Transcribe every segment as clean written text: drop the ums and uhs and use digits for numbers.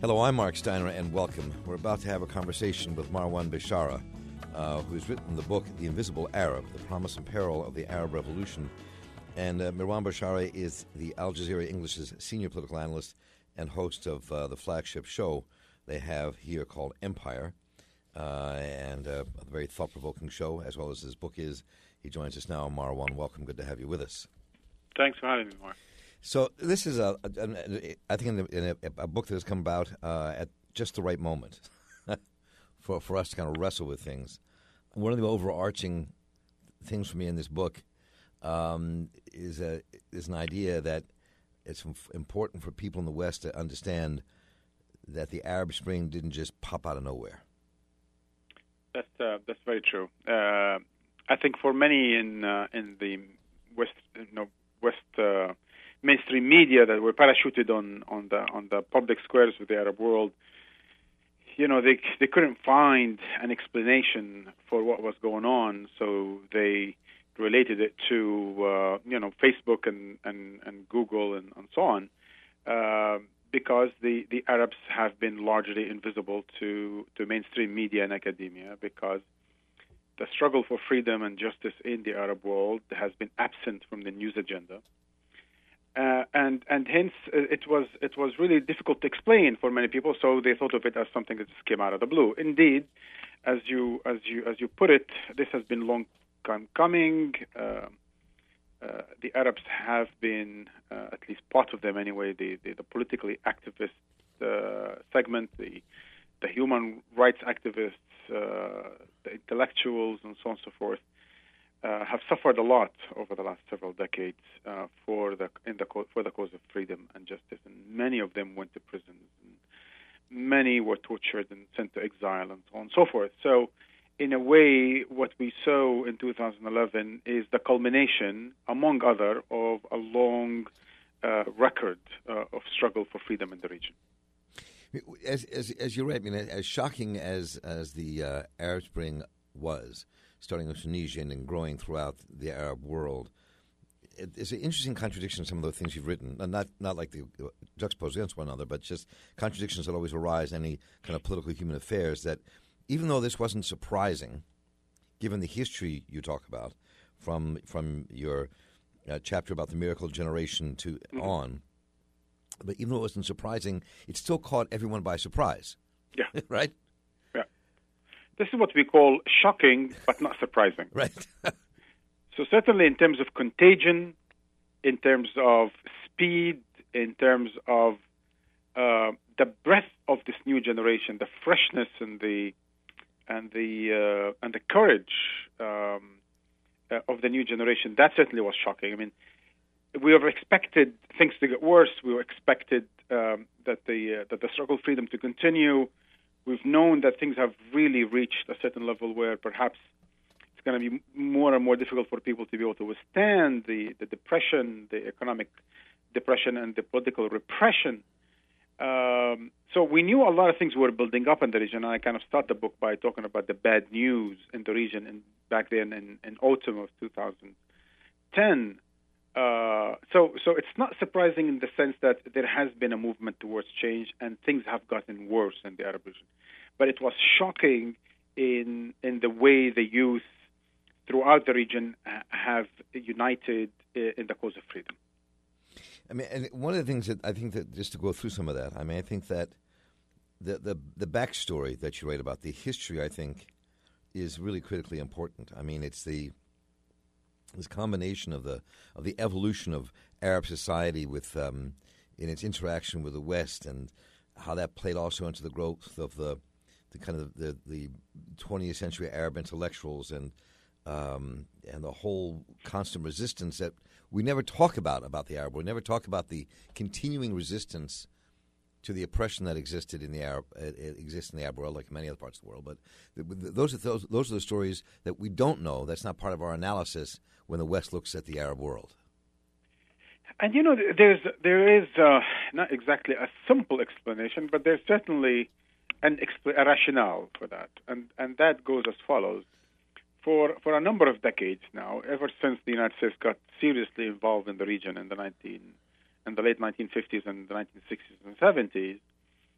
Hello, I'm Mark Steiner, and welcome. We're about to have a conversation with Marwan Bishara, who's written the book The Invisible Arab, The Promise and Peril of the Arab Revolution. And Marwan Bishara is the Al Jazeera English's senior political analyst and host of the flagship show they have here called Empire, and a very thought-provoking show, as well as his book is. He joins us now. Marwan, welcome. Good to have you with us. Thanks for having me, Mark. So this is, I think, a book that has come about at just the right moment for us to kind of wrestle with things. One of the overarching things for me in this book is an idea that it's important for people in the West to understand that the Arab Spring didn't just pop out of nowhere. That's very true. I think for many in the West, West mainstream media that were parachuted on the public squares of the Arab world, they couldn't find an explanation for what was going on, so they related it to Facebook and Google and so on, because the Arabs have been largely invisible to mainstream media and academia, because the struggle for freedom and justice in the Arab world has been absent from the news agenda. And hence it was really difficult to explain for many people. So they thought of it as something that just came out of the blue. Indeed, as you put it, this has been long time coming. The Arabs have been, at least part of them anyway, the politically activist segment, the human rights activists, the intellectuals, and so on and so forth, have suffered a lot over the last several decades for the cause of freedom and justice, and many of them went to prison, and many were tortured and sent to exile, and so on and so forth. So, in a way, what we saw in 2011 is the culmination, among other, of a long record of struggle for freedom in the region. As you're right, I mean, as shocking as the Arab Spring was, starting in Tunisia and growing throughout the Arab world, it's an interesting contradiction in some of the things you've written. Not like the juxtaposed against one another, but just contradictions that always arise in any kind of political human affairs, that even though this wasn't surprising, given the history you talk about from your chapter about the miracle generation to on, but even though it wasn't surprising, it still caught everyone by surprise. Yeah. Right? This is what we call shocking, but not surprising. Right. So certainly in terms of contagion, in terms of speed, in terms of the breadth of this new generation, the freshness and the courage of the new generation, that certainly was shocking. I mean, we have expected things to get worse. We were expected that the struggle for freedom to continue. We've known that things have really reached a certain level where perhaps it's going to be more and more difficult for people to be able to withstand the depression, the economic depression, and the political repression. So we knew a lot of things were building up in the region, and I kind of start the book by talking about the bad news in the region back then in autumn of 2010. So it's not surprising in the sense that there has been a movement towards change and things have gotten worse in the Arab region. But it was shocking in the way the youth throughout the region have united in the cause of freedom. I mean, and one of the things that I think that, just to go through some of that, I mean, I think that the backstory that you write about, the history, I think, is really critically important. I mean, it's this combination of the evolution of Arab society with in its interaction with the West, and how that played also into the growth of the 20th century Arab intellectuals, and the whole constant resistance that we never talk about the Arab world. We never talk about the continuing resistance to the oppression that existed in the Arab exists in the Arab world, like many other parts of the world. But those are the stories that we don't know. That's not part of our analysis when the West looks at the Arab world. And there is not exactly a simple explanation, but there's certainly a rationale for that, and that goes as follows. For a number of decades now, ever since the United States got seriously involved in the region in the late 1950s and the 1960s and 70s,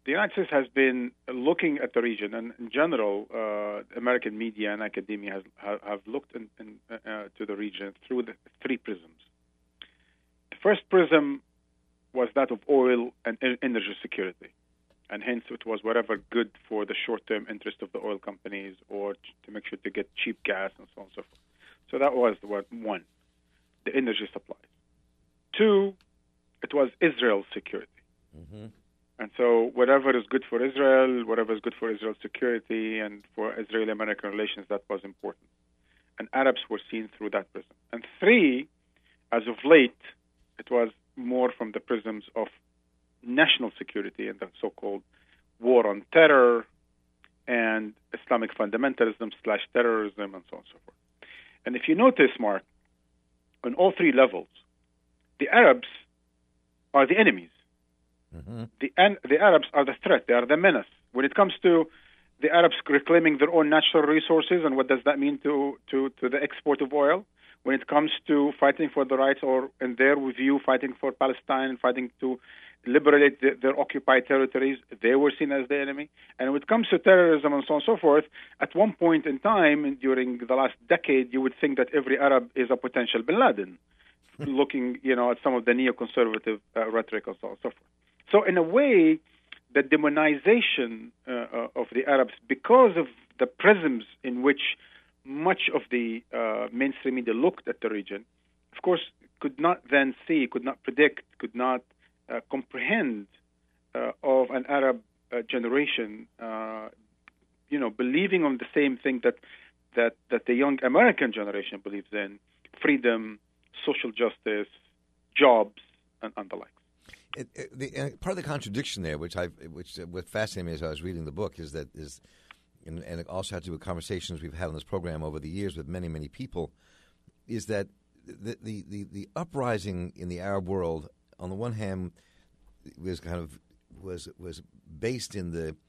the United States has been looking at the region, and in general, American media and academia have looked to the region through the three prisms. The first prism was that of oil and energy security, and hence it was whatever good for the short-term interest of the oil companies or to make sure to get cheap gas and so on and so forth. So that was one, the energy supply. Two, it was Israel's security. Mm-hmm. And so whatever is good for Israel, whatever is good for Israel's security and for Israeli-American relations, that was important. And Arabs were seen through that prism. And three, as of late, it was more from the prisms of national security and the so-called war on terror and Islamic fundamentalism / terrorism and so on and so forth. And if you notice, Mark, on all three levels, the Arabs are the enemies. Mm-hmm. The Arabs are the threat. They are the menace. When it comes to the Arabs reclaiming their own natural resources, and what does that mean to the export of oil? When it comes to fighting for the rights, or in their view, fighting for Palestine, fighting to liberate their occupied territories, they were seen as the enemy. And when it comes to terrorism and so on and so forth, at one point in time during the last decade, you would think that every Arab is a potential bin Laden, looking, at some of the neoconservative rhetoric and so on and so forth. So in a way, the demonization of the Arabs, because of the prisms in which much of the mainstream media looked at the region, of course, could not then see, could not predict, could not comprehend of an Arab generation, believing on the same thing that the young American generation believes in: freedom, social justice, jobs, and the like. Part of the contradiction there, which what fascinated me as I was reading the book, and it also had to do with conversations we've had on this program over the years with many, many people, is that the uprising in the Arab world, on the one hand, was based in the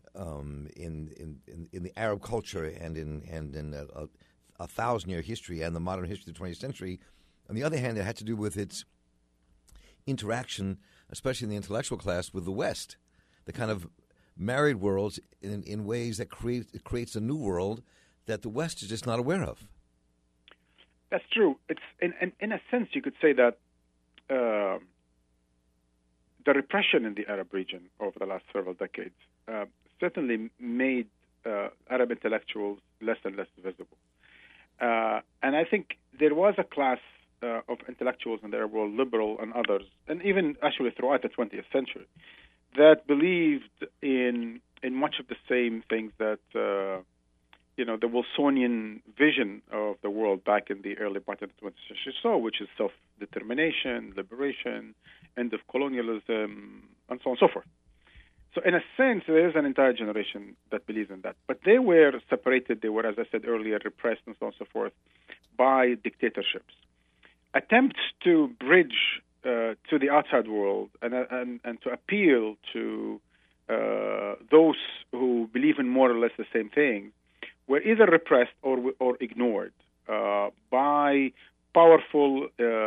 in the Arab culture and in a 1,000-year history and the modern history of the 20th century. On the other hand, it had to do with its interaction, especially in the intellectual class, with the West, the kind of married worlds in ways that creates a new world that the West is just not aware of. That's true. It's in a sense you could say that the repression in the Arab region over the last several decades certainly made Arab intellectuals less and less visible. And I think there was a class of intellectuals in the Arab world, liberal and others, and even actually throughout the 20th century, that believed in much of the same things that the Wilsonian vision of the world back in the early part of the 20th century saw, which is self-determination, liberation, end of colonialism, and so on and so forth. So in a sense, there is an entire generation that believes in that. But they were separated, they were, as I said earlier, repressed and so on and so forth by dictatorships. Attempts to bridge to the outside world and to appeal to those who believe in more or less the same thing were either repressed or ignored by powerful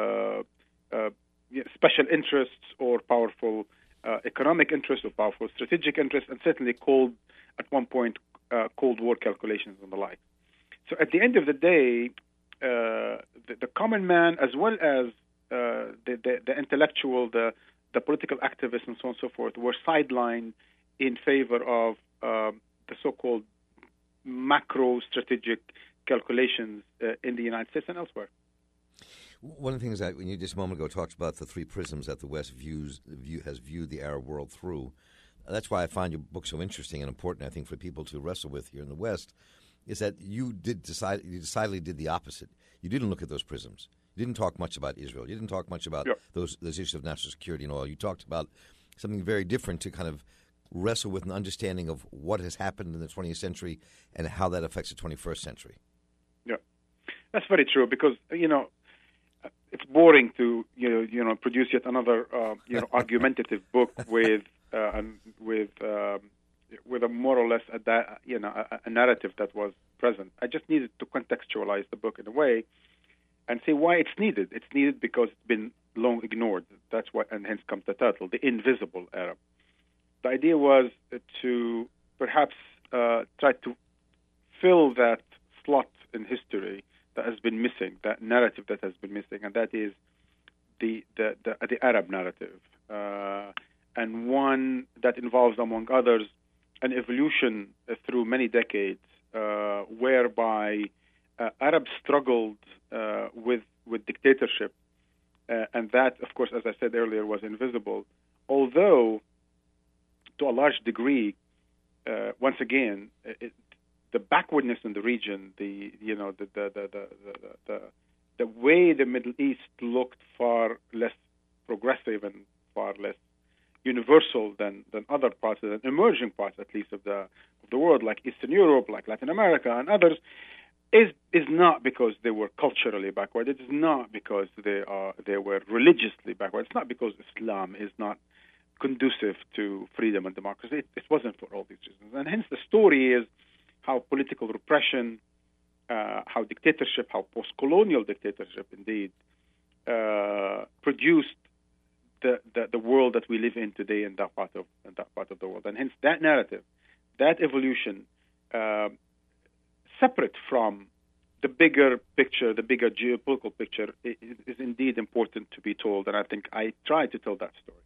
special interests or powerful economic interests or powerful strategic interests, and certainly at one point Cold War calculations and the like. So at the end of the day, the common man, as well as the intellectual, the political activists, and so on and so forth, were sidelined in favor of the so-called macro strategic calculations in the United States and elsewhere. One of the things that when you just a moment ago talked about the three prisms that the West has viewed the Arab world through. That's why I find your book so interesting and important, I think, for people to wrestle with here in the West, is that you decidedly did the opposite. You didn't look at those prisms. You didn't talk much about Israel. You didn't talk much about those issues of national security and oil. You talked about something very different to kind of wrestle with an understanding of what has happened in the 20th century and how that affects the 21st century. Yeah, that's very true because, it's boring to produce yet another argumentative book with a more or less a narrative that was present. I just needed to contextualize the book in a way and say why it's needed. It's needed because it's been long ignored. That's why, and hence comes the title, The Invisible Arab. The idea was to perhaps try to fill that slot in history that has been missing, that narrative that has been missing, and that is the Arab narrative, and one that involves, among others, an evolution through many decades, whereby Arabs struggled with dictatorship, and that, of course, as I said earlier, was invisible. Although, to a large degree, once again, the backwardness in the region, the way the Middle East looked far less progressive and far less universal than other parts, than emerging parts, at least, of the world, like Eastern Europe, like Latin America, and others, is not because they were culturally backward. It is not because they were religiously backward. It's not because Islam is not conducive to freedom and democracy. It wasn't for all these reasons, and hence the story is how political repression, how dictatorship, how post-colonial dictatorship, indeed, produced the world that we live in today in that part of the world, and hence that narrative, that evolution, separate from the bigger picture, the bigger geopolitical picture, is indeed important to be told, and I think I try to tell that story.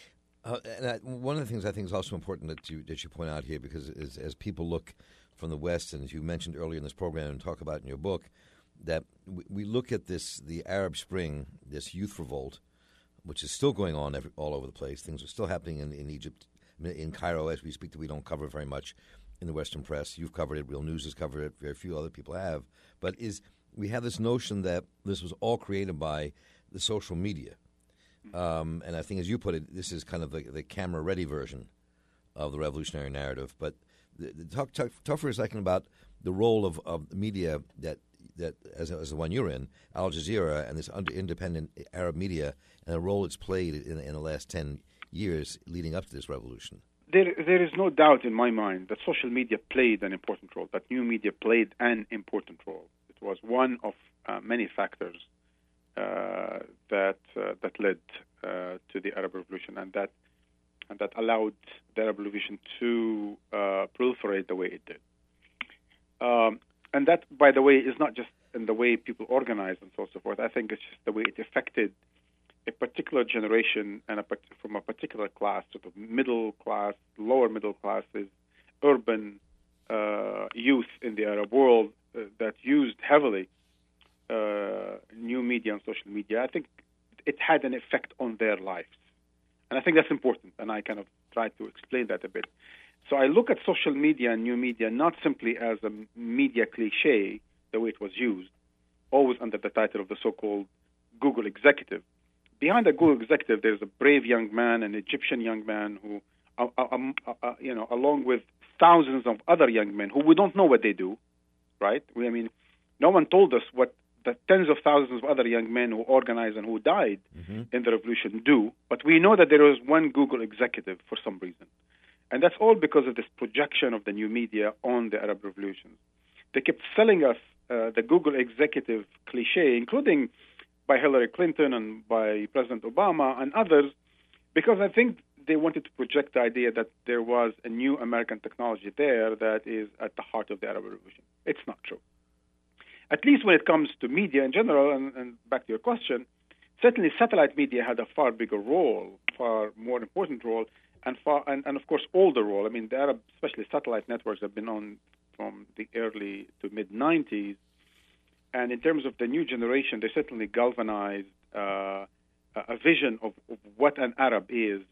One of the things I think is also important that you point out here, because as people look from the West, and as you mentioned earlier in this program and talk about in your book, that we look at the Arab Spring, this youth revolt, which is still going on all over the place. Things are still happening in Egypt, in Cairo as we speak, that we don't cover very much in the Western press. You've covered it. Real News has covered it. Very few other people have. But we have this notion that this was all created by the social media. And I think, as you put it, this is kind of the camera-ready version of the revolutionary narrative. But talk for a second about the role of media that as the one you're in, Al Jazeera, and this independent Arab media, and the role it's played in the last 10 years leading up to this revolution. There is no doubt in my mind that social media played an important role, that new media played an important role. It was one of many factors that led to the Arab Revolution, and that allowed the Arab Revolution to proliferate the way it did. And that, by the way, is not just in the way people organize and so forth. I think it's just the way it affected a particular generation and from a particular class, sort of middle class, lower middle classes, urban youth in the Arab world that used heavily new media and social media. I think it had an effect on their lives. And I think that's important, and I kind of try to explain that a bit. So I look at social media and new media not simply as a media cliche, the way it was used, always under the title of the so-called Google executive. Behind the Google executive, there's a brave young man, an Egyptian young man who, along with thousands of other young men who we don't know what they do, right? No one told us what the tens of thousands of other young men who organized and who died in the revolution do, but we know that there was one Google executive for some reason. And that's all because of this projection of the new media on the Arab Revolution. They kept selling us the Google executive cliche, including by Hillary Clinton and by President Obama and others, because I think they wanted to project the idea that there was a new American technology there that is at the heart of the Arab Revolution. It's not true. At least when it comes to media in general, and back to your question, certainly satellite media had a far bigger role, far more important role, and of course older role. The Arab, especially satellite networks, have been on from the early to mid-90s, and in terms of the new generation, they certainly galvanized a vision of what an Arab is,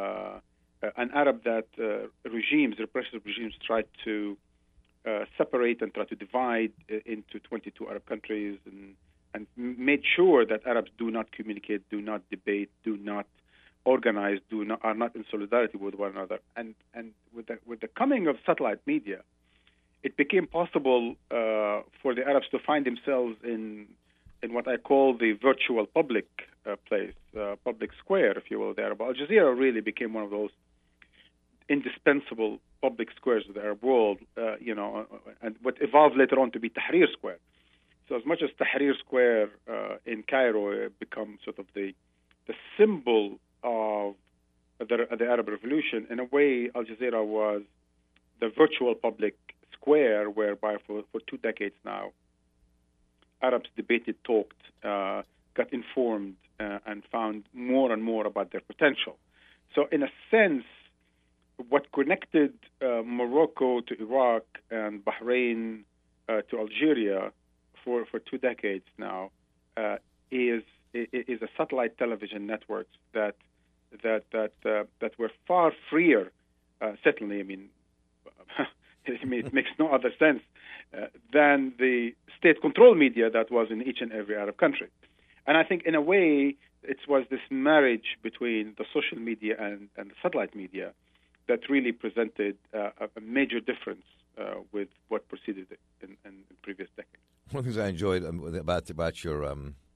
an Arab that repressive regimes tried to separate and try to divide into 22 Arab countries, and made sure that Arabs do not communicate, do not debate, do not organize, are not in solidarity with one another. And with the coming of satellite media, it became possible for the Arabs to find themselves in what I call the virtual public place, public square, if you will, the Arab. Al Jazeera really became one of those indispensable public squares of the Arab world, and what evolved later on to be Tahrir Square. So as much as Tahrir Square in Cairo become sort of the symbol of the Arab Revolution. In a way, Al Jazeera was the virtual public square whereby for 2 decades now, Arabs debated, talked, got informed, and found more and more about their potential. So in a sense, what connected Morocco to Iraq and Bahrain to Algeria for 2 decades now is a satellite television networks that were far freer. Certainly, I mean, it makes no other sense than the state-controlled media that was in each and every Arab country. And I think, in a way, it was this marriage between the social media and the satellite media that really presented a major difference with what preceded it in previous decades. One of the things I enjoyed about your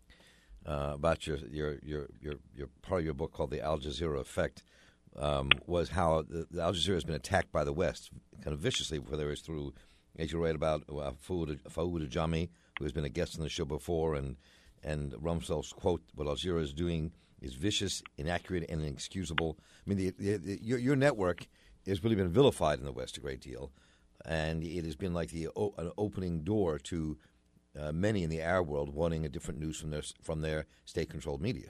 part of your book called The Al Jazeera Effect was how the Al Jazeera has been attacked by the West kind of viciously, whether it's through, as you write about, Fawad Ajami, who has been a guest on the show before, and Rumsfeld's quote, what Al Jazeera is doing is vicious, inaccurate, and inexcusable. I mean, your network has really been vilified in the West a great deal, and it has been like an opening door to many in the Arab world wanting a different news from their state-controlled media.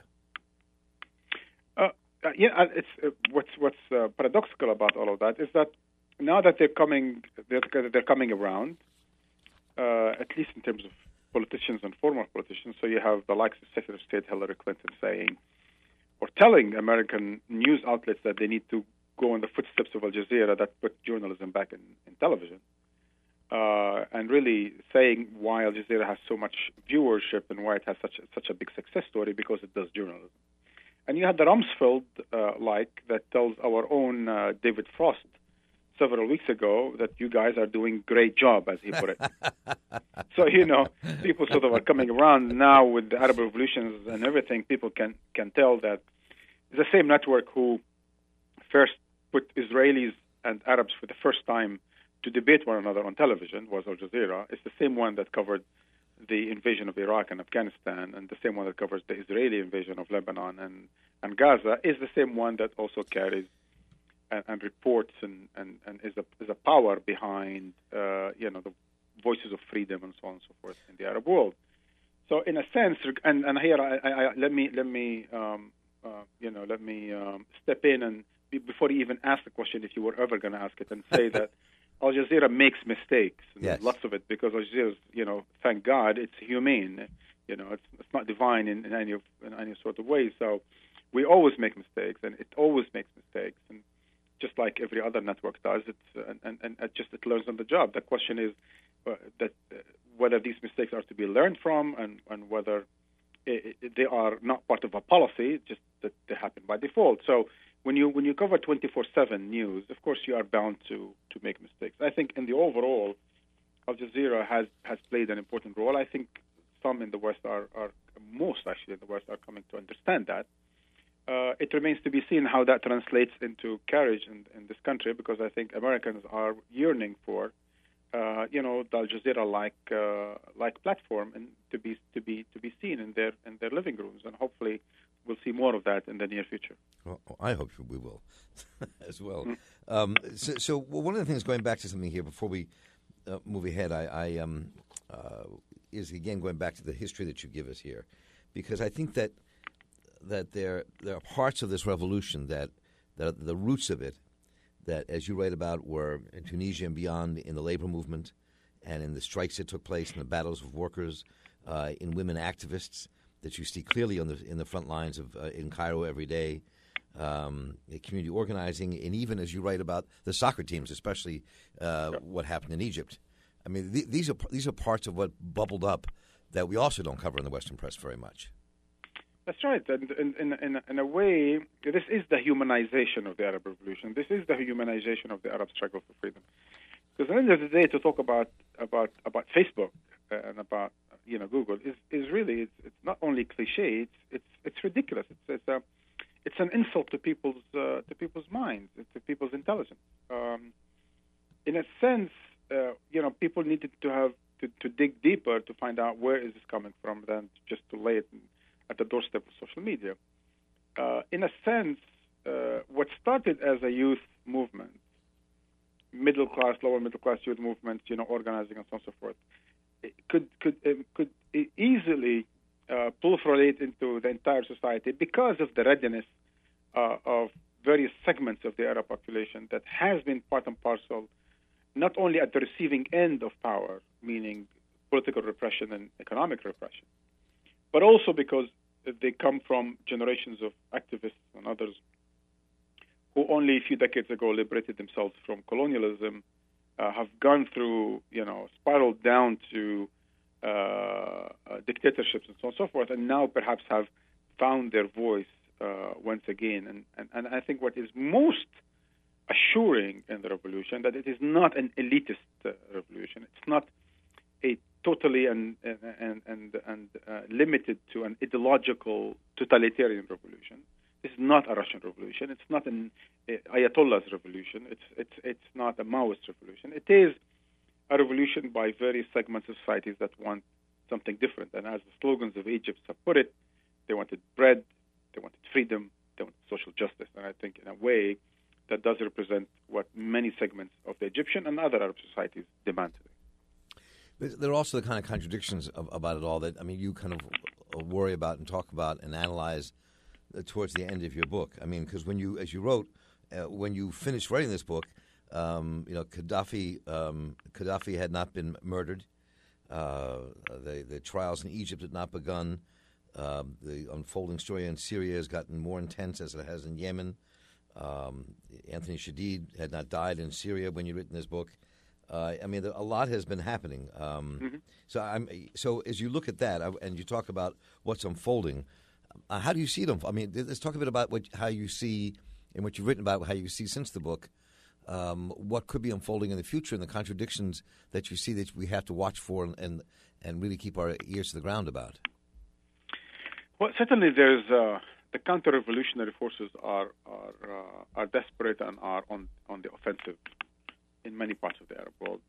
It's what's paradoxical about all of that is that now that they're coming around, at least in terms of politicians and former politicians. So you have the likes of Secretary of State Hillary Clinton saying or telling American news outlets that they need to go in the footsteps of Al Jazeera that put journalism back in television, and really saying why Al Jazeera has so much viewership and why it has such a big success story, because it does journalism. And you had the Rumsfeld that tells our own David Frost several weeks ago that you guys are doing great job, as he put it. So, people sort of are coming around now with the Arab revolutions and everything. People can tell that the same network who first put Israelis and Arabs for the first time to debate one another on television was Al Jazeera. It's the same one that covered the invasion of Iraq and Afghanistan, and the same one that covers the Israeli invasion of Lebanon and Gaza is the same one that also carries and reports and is a power behind the voices of freedom and so on and so forth in the Arab world. So in a sense, and here let me step in and before you even ask the question, if you were ever going to ask it, and say that Al Jazeera makes mistakes, yes. Lots of it, because Al Jazeera, thank God, it's humane. It's not divine in any sort of way. So we always make mistakes, and it always makes mistakes, and just like every other network does, it learns on the job. The question is whether these mistakes are to be learned from, and whether they are not part of a policy, just that they happen by default. So when you cover 24/7 news, of course you are bound to make mistakes. I think in the overall, Al Jazeera has played an important role. I think some in the West most actually in the West are coming to understand that. It remains to be seen how that translates into carriage in this country, because I think Americans are yearning for the Al Jazeera like platform and to be seen in their living rooms, and hopefully we'll see more of that in the near future. Well, I hope we will as well. So one of the things, going back to something here before we move ahead, I is again going back to the history that you give us here, because I think that there are parts of this revolution that the roots of it, that, as you write about, were in Tunisia and beyond, in the labor movement and in the strikes that took place, in the battles of workers, in women activists that you see clearly in the front lines of in Cairo every day, community organizing, and even, as you write about, the soccer teams, especially what happened in Egypt. I mean, these are parts of what bubbled up that we also don't cover in the Western press very much. That's right. And in a way, this is the humanization of the Arab Revolution. This is the humanization of the Arab struggle for freedom. Because at the end of the day, to talk about Facebook and about Google is really it's not only cliche. It's ridiculous. It's an insult to people's minds, to people's intelligence. In a sense, people needed to dig deeper to find out where is this coming from than just to lay it at the doorstep of social media. In a sense, what started as a youth movement, middle class, lower middle class youth movement, organizing and so on and so forth, it could easily proliferate into the entire society because of the readiness of various segments of the Arab population that has been part and parcel, not only at the receiving end of power, meaning political repression and economic repression, but also because they come from generations of activists and others who only a few decades ago liberated themselves from colonialism, have gone through, spiraled down to dictatorships and so on and so forth, and now perhaps have found their voice once again. And I think what is most assuring in the revolution that it is not an elitist revolution. It's not a totally and limited to an ideological totalitarian revolution. This is not a Russian revolution. It's not an Ayatollah's revolution. It's not a Maoist revolution. It is a revolution by various segments of societies that want something different. And as the slogans of Egypt have put it, they wanted bread, they wanted freedom, they wanted social justice. And I think in a way that does represent what many segments of the Egyptian and other Arab societies demand today. There are also the kind of contradictions about it all that, you kind of worry about and talk about and analyze towards the end of your book. Because as you wrote, when you finished writing this book, Gaddafi had not been murdered. The trials in Egypt had not begun. The unfolding story in Syria has gotten more intense as it has in Yemen. Anthony Shadid had not died in Syria when you'd written this book. A lot has been happening. So as you look at that and you talk about what's unfolding, how do you see them? Let's talk a bit about how you see and what you've written about, how you see since the book, what could be unfolding in the future and the contradictions that you see that we have to watch for and really keep our ears to the ground about. Well, certainly there's the counter-revolutionary forces are desperate and are on the offensive in many parts of the Arab world.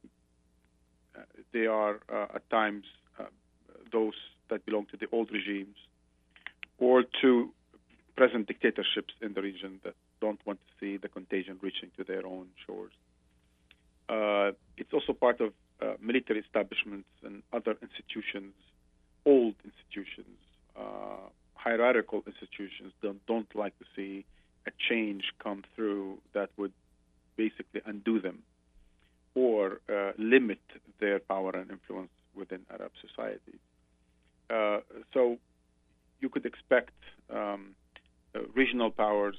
They are at times those that belong to the old regimes or to present dictatorships in the region that don't want to see the contagion reaching to their own shores. It's also part of military establishments and other institutions, old institutions, hierarchical institutions that don't like to see a change come through that would basically undo them or limit their power and influence within Arab society. So you could expect regional powers,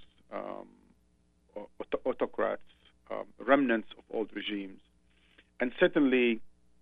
autocrats, remnants of old regimes, and certainly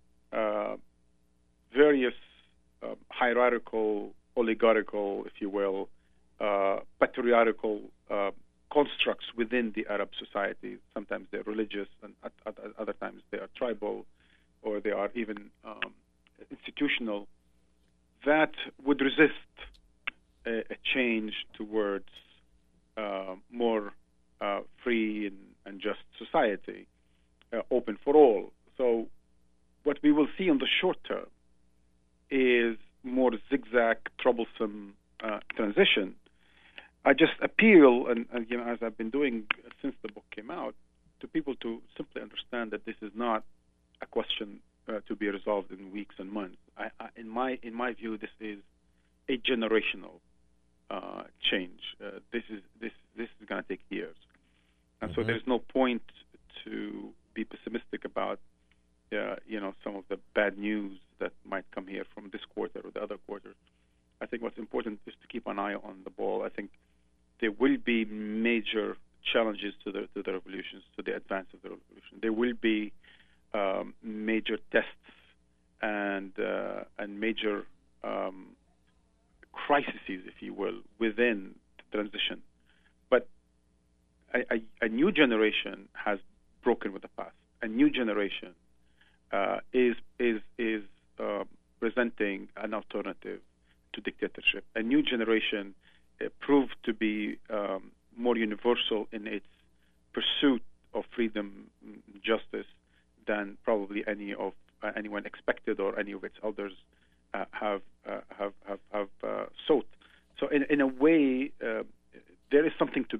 various hierarchical, oligarchical, if you will, patriarchal constructs within the Arab society. Sometimes they're religious, and at other times they are tribal, or they are even institutional, that would resist a change towards more free and just society, open for all. So what we will see in the short term is more zigzag, troublesome transition. I just appeal, and as I've been doing since the book came out, to people to simply understand that this is not a question to be resolved in weeks and months. In my view, this is a generational change. This is going to take years, and so there's no point to be pessimistic about some of the bad news that might come here from this quarter or the other quarters. I think what's important is to keep an eye on the ball. I think there will be major challenges to the revolutions, to the advance of the revolution. There will be major tests and major crises, if you will, within the transition. But a new generation has broken with the past. A new generation is presenting an alternative to dictatorship. A new generation proved to be more universal in its pursuit of freedom, justice, than probably anyone expected or any of its elders have sought. So in a way, there is something to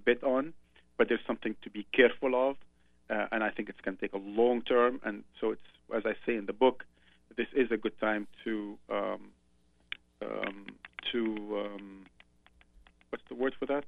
bet on, but there's something to be careful of, and I think it's going to take a long term. And so it's, as I say in the book, this is a good time to what's the word for that?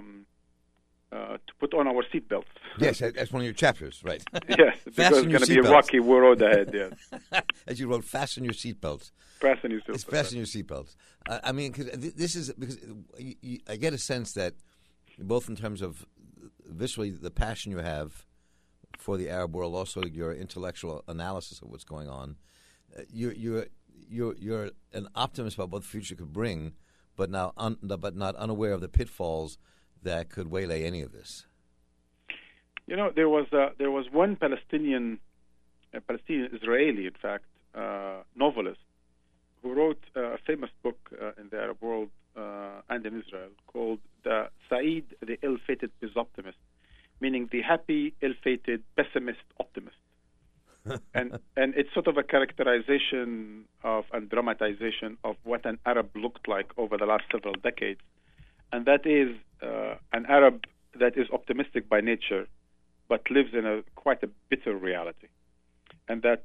To put on our seatbelts. Yes, that's one of your chapters, right? Yes, because it's going to be a rocky road ahead. Yes. As you wrote, fasten your seatbelts. Fasten your seatbelts. It's fasten your seatbelts. I mean, cause this is because I get a sense that both in terms of visually the passion you have for the Arab world, also your intellectual analysis of what's going on, you're an optimist about what the future could bring, but not unaware of the pitfalls that could waylay any of this. You know, there was one Palestinian Israeli, in fact, novelist who wrote a famous book in the Arab world and in Israel called the Said, the Ill-Fated Optimist, meaning the happy, ill-fated, pessimist optimist. and it's sort of a characterization of and dramatization of what an Arab looked like over the last several decades, and that is an Arab that is optimistic by nature, but lives in quite a bitter reality, and that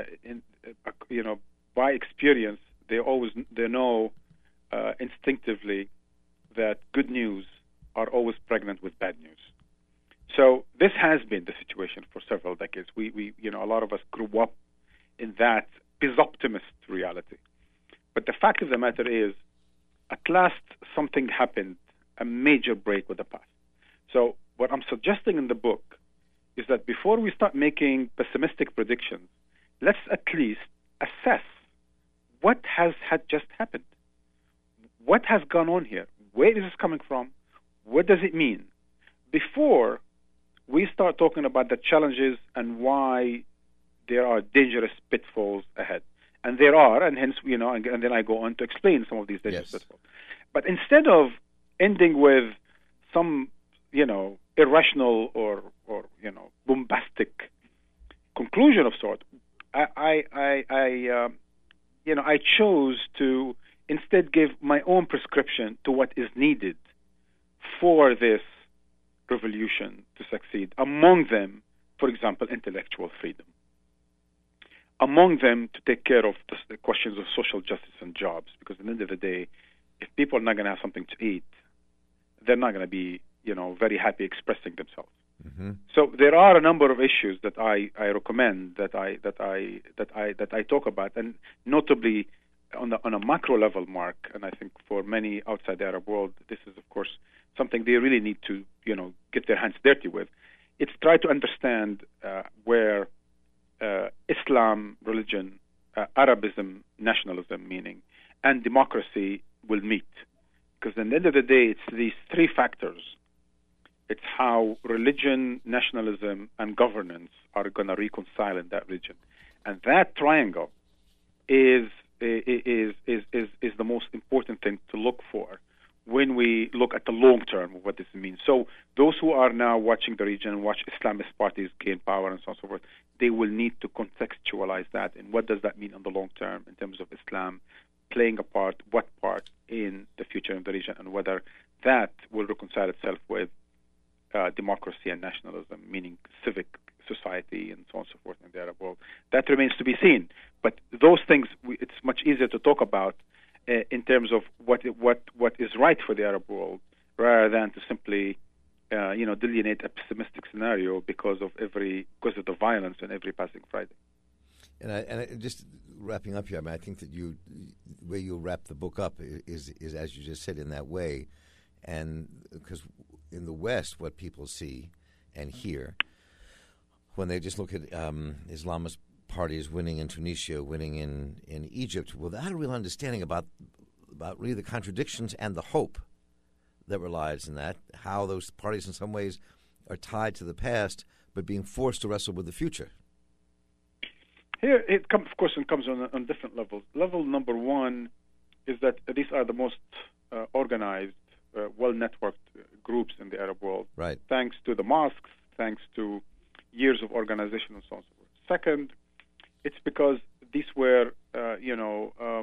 by experience they know instinctively that good news are always pregnant with bad news. So this has been the situation for several decades. We a lot of us grew up in that optimist reality. But the fact of the matter is, at last something happened, a major break with the past. So what I'm suggesting in the book is that before we start making pessimistic predictions, let's at least assess what had just happened. What has gone on here? Where is this coming from? What does it mean? Before we start talking about the challenges and why there are dangerous pitfalls ahead. And there are, and hence, and then I go on to explain some of these dangerous pitfalls. But instead of ending with some, irrational or bombastic conclusion of sort, I chose to instead give my own prescription to what is needed for this revolution to succeed. Among them, for example, intellectual freedom. Among them, to take care of the questions of social justice and jobs, because at the end of the day, if people are not going to have something to eat, they're not going to be, very happy expressing themselves. Mm-hmm. So there are a number of issues that I recommend that I talk about, and notably on a macro level, Mark. And I think for many outside the Arab world, this is of course something they really need to get their hands dirty with. It's try to understand where Islam, religion, Arabism, nationalism, meaning, and democracy will meet. Because at the end of the day, it's these three factors. It's how religion, nationalism, and governance are going to reconcile in that region. And that triangle is the most important thing to look for when we look at the long term of what this means. So those who are now watching the region and watch Islamist parties gain power and so on and so forth, they will need to contextualize that. And what does that mean on the long term in terms of Islam playing a part, what part in the future of the region, and whether that will reconcile itself with democracy and nationalism, meaning civic society and so on and so forth in the Arab world. That remains to be seen. But those things, it's much easier to talk about in terms of what is right for the Arab world, rather than to simply delineate a pessimistic scenario because of the violence on every passing Friday. And just wrapping up here, I think that the way you wrap the book up is as you just said, in that way, and because in the West, what people see and hear when they just look at Islamist parties winning in Tunisia, winning in Egypt, without a real understanding about really the contradictions and the hope that relies in that, how those parties in some ways are tied to the past but being forced to wrestle with the future. Here, it comes on different levels. Level number one is that these are the most organized, well-networked groups in the Arab world, right? Thanks to the mosques, thanks to years of organization and so on and so forth. Second, it's because these were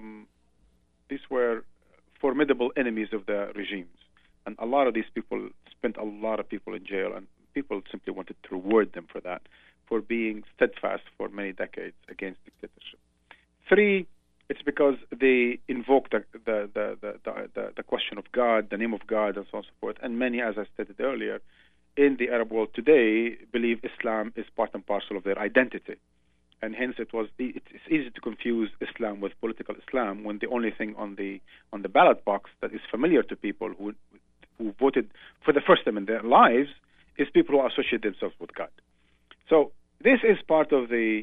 formidable enemies of the regimes, and a lot of these people spent a lot of people in jail, and people simply wanted to reward them for that, for being steadfast for many decades against dictatorship. 3, it's because they invoked the question of God, the name of God, and so on and so forth. And many, as I stated earlier, in the Arab world today believe Islam is part and parcel of their identity. And hence it's easy to confuse Islam with political Islam when the only thing on the ballot box that is familiar to people who voted for the first time in their lives is people who associate themselves with God. So this is part of the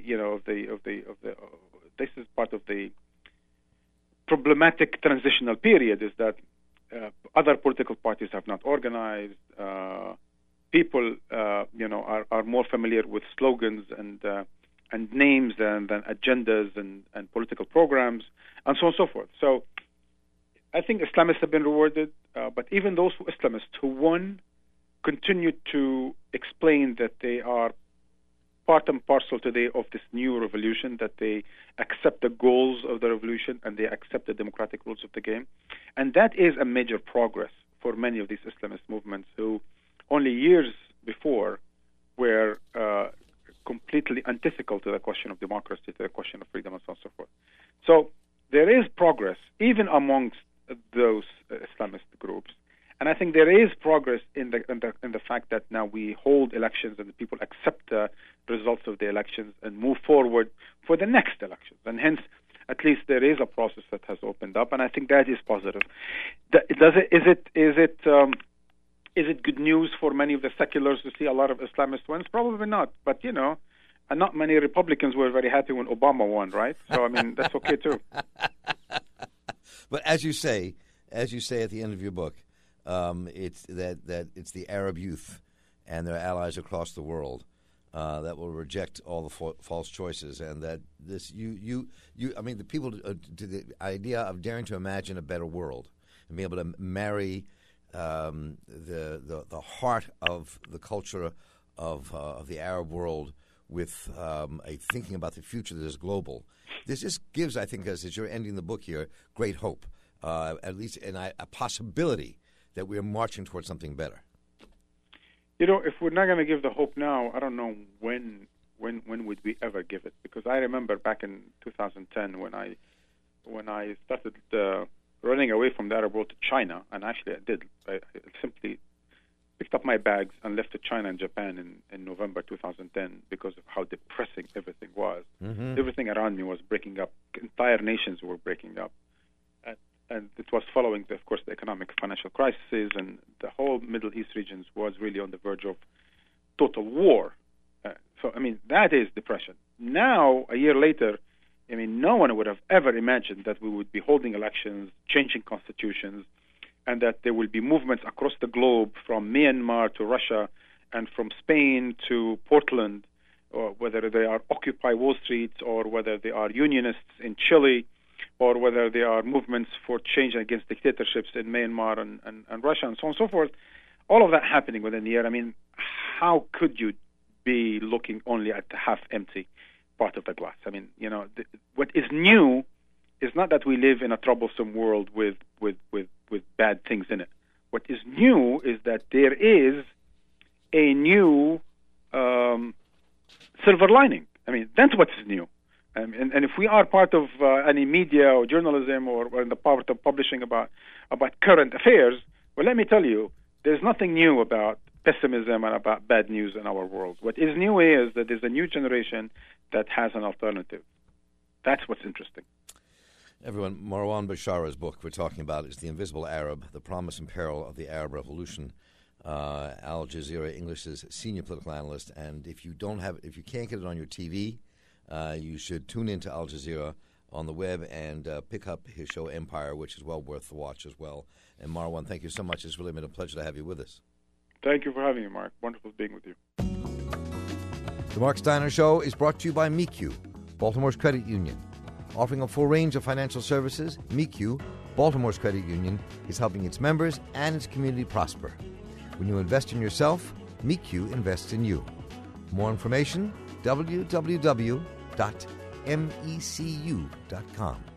this is part of the problematic transitional period, is that other political parties have not organized. People, are more familiar with slogans and names than agendas and political programs, and so on and so forth. So I think Islamists have been rewarded, but even those Islamists who won continue to explain that they are part and parcel today of this new revolution, that they accept the goals of the revolution and they accept the democratic rules of the game. And that is a major progress for many of these Islamist movements who only years before were completely antithetical to the question of democracy, to the question of freedom, and so on and so forth. So there is progress even amongst those Islamist groups. And I think there is progress in the fact that now we hold elections and the people accept the results of the elections and move forward for the next elections. And hence, at least there is a process that has opened up, and I think that is positive. Is it good news for many of the seculars to see a lot of Islamist wins? Probably not. But and not many Republicans were very happy when Obama won, right? So I mean, that's okay too. But as you say at the end of your book, it's it's the Arab youth and their allies across the world that will reject all the false choices, and that this the people to the idea of daring to imagine a better world and be able to marry the heart of the culture of the Arab world with a thinking about the future that is global. This just gives, I think, as you're ending the book here, great hope, at least a possibility that we are marching towards something better. If we're not going to give the hope now, I don't know when would we ever give it? Because I remember back in 2010 when I started running away from the Arab world to China, and actually I did. I simply picked up my bags and left to China and Japan in November 2010 because of how depressing everything was. Mm-hmm. Everything around me was breaking up. Entire nations were breaking up. And it was following, of course, the economic financial crisis, and the whole Middle East regions was really on the verge of total war. So, that is depression. Now, a year later, no one would have ever imagined that we would be holding elections, changing constitutions, and that there will be movements across the globe from Myanmar to Russia and from Spain to Portland, or whether they are Occupy Wall Street or whether they are unionists in Chile, or whether there are movements for change against dictatorships in Myanmar and Russia, and so on and so forth. All of that happening within the year. How could you be looking only at the half-empty part of the glass? What is new is not that we live in a troublesome world with bad things in it. What is new is that there is a new silver lining. That's what is new. And if we are part of any media or journalism or in the part of publishing about current affairs, well, let me tell you, there's nothing new about pessimism and about bad news in our world. What is new is that there's a new generation that has an alternative. That's what's interesting. Everyone, Marwan Bashara's book we're talking about is The Invisible Arab, The Promise and Peril of the Arab Revolution. Al Jazeera English's senior political analyst. And if you can't get it on your TV, you should tune into Al Jazeera on the web and pick up his show Empire, which is well worth the watch as well. And Marwan, thank you so much. It's really been a pleasure to have you with us. Thank you for having me, Mark. Wonderful being with you. The Mark Steiner Show is brought to you by MECU, Baltimore's credit union. Offering a full range of financial services, MECU, Baltimore's credit union, is helping its members and its community prosper. When you invest in yourself, MECU invests in you. For more information, www.mecu.com.